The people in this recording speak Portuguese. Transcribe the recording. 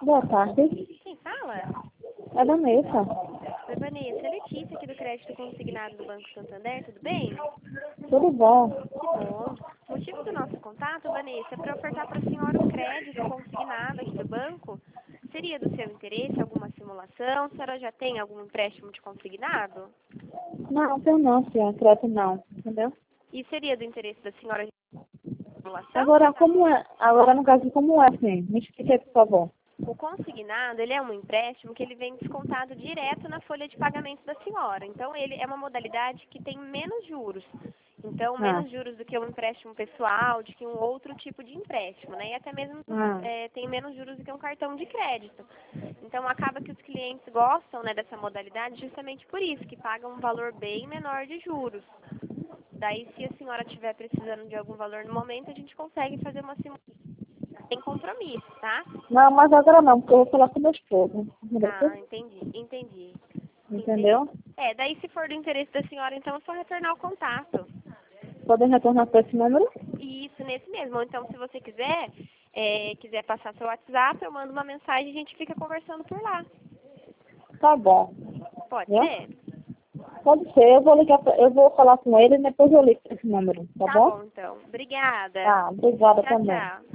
Boa tarde. Quem fala? É a Vanessa. Oi, Vanessa. É Letícia aqui do Crédito Consignado do Banco Santander, tudo bem? Tudo bom? Que bom. O motivo do nosso contato, Vanessa, é para ofertar para a senhora um crédito consignado aqui do banco. Seria do seu interesse alguma simulação? A senhora já tem algum empréstimo de consignado? Não, tem não, senhor. Crédito não. Entendeu? E seria do interesse da senhora simulação? Agora, como é? Agora, no caso, como é, assim? Me explique, por favor. O consignado, ele é um empréstimo que ele vem descontado direto na folha de pagamento da senhora. Então, ele é uma modalidade que tem menos juros. Então, Ah, menos juros do que um empréstimo pessoal, de que um outro tipo de empréstimo, né? E até mesmo ah. tem menos juros do que um cartão de crédito. Então, acaba que os clientes gostam, né, dessa modalidade justamente por isso, que pagam um valor bem menor de juros. Daí, se a senhora estiver precisando de algum valor no momento, a gente consegue fazer uma simulação sem compromisso, tá? Não, mas agora não, porque eu vou falar com meu esposo. Ah, entendi. Entendeu? Daí se for do interesse da senhora, então é só retornar o contato. Podem retornar para esse número? Isso, nesse mesmo. Ou então, se você quiser, quiser passar seu WhatsApp, eu mando uma mensagem e a gente fica conversando por lá. Tá bom. Pode Viu? ser? Pode ser. Eu vou ligar, eu vou falar com ele e depois eu ligo para esse número. Tá Tá bom? bom, então. Obrigada. Tá, obrigada Tchau, também. tchau.